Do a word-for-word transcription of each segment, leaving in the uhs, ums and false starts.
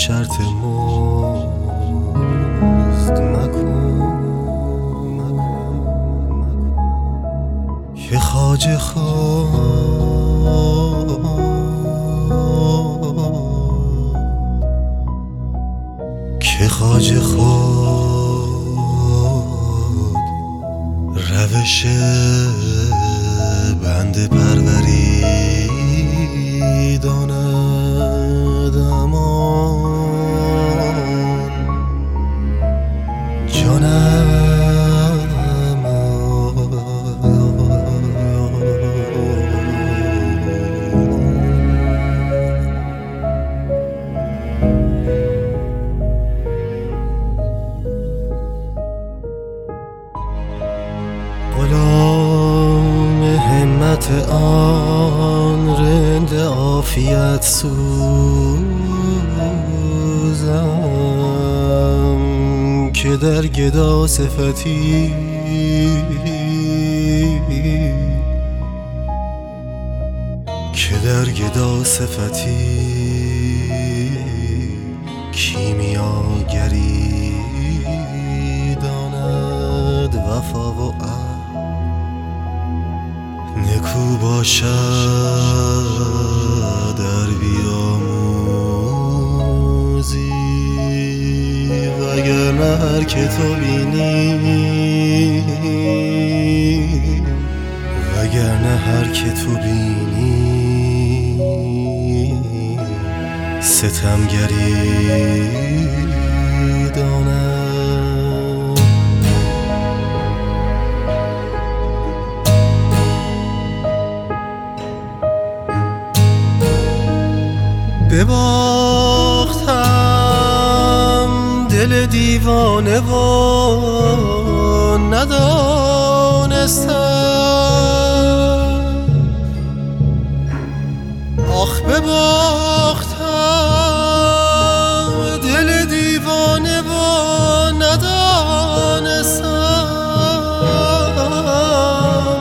شرط مزد مکن که خواجه خود که خواجه خود روش بنده پروری داند. امان جانم غلام همت آن رند عافیت سوزم که در گدا صفتی که در گدا صفتی کیمیاگری داند. وفا و نکو باشد در بیاموزی وگرنه هر که تو بینی وگرنه هر که تو بینی ستمگری داند. بباختم دل دیوانه و ندانستم، آخ بباختم دل دیوانه و ندانستم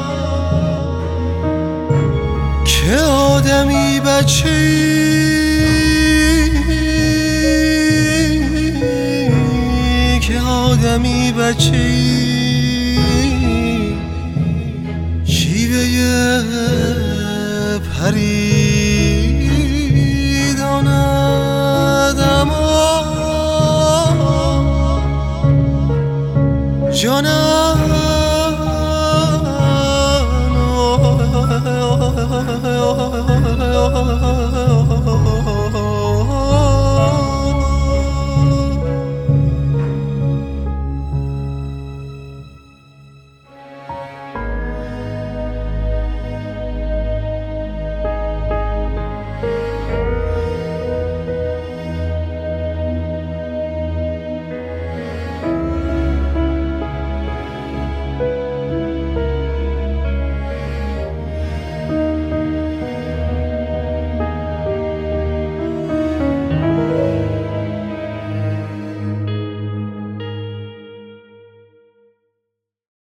که آدمی بچه‌ای آدمی بچه‌ای شیوه پری داند. اما جانم